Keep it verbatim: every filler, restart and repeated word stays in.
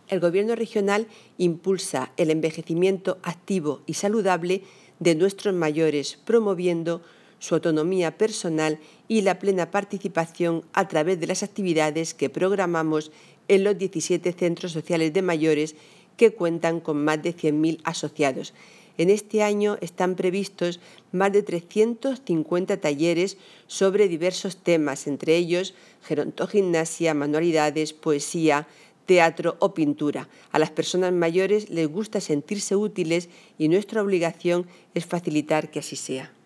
El Gobierno regional impulsa el envejecimiento activo y saludable de nuestros mayores, promoviendo su autonomía personal y la plena participación a través de las actividades que programamos en los diecisiete centros sociales de mayores que cuentan con más de cien mil asociados. En este año están previstos más de trescientos cincuenta talleres sobre diversos temas, entre ellos gerontogimnasia, manualidades, poesía, teatro o pintura. A las personas mayores les gusta sentirse útiles y nuestra obligación es facilitar que así sea.